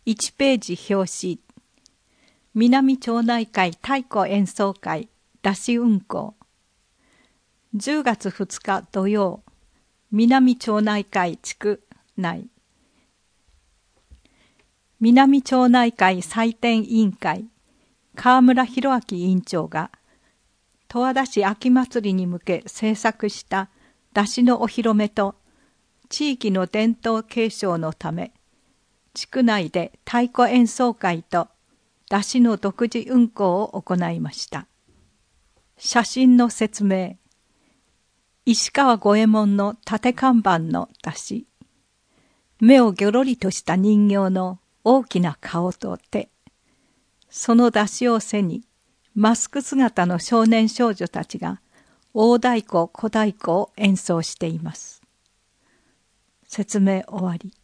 1ページ表紙。南町内会太鼓演奏会出し運行。10月2日土曜、南町内会地区内。南町内会祭典委員会川村博明委員長が十和田市秋祭りに向け制作した出しのお披露目と地域の伝統継承のため地区内で太鼓演奏会と出しの独自運行を行いました。写真の説明。石川五右衛門の縦看板の出し。目をぎょろりとした人形の大きな顔と手。その出しを背にマスク姿の少年少女たちが大太鼓小太鼓を演奏しています。説明終わり。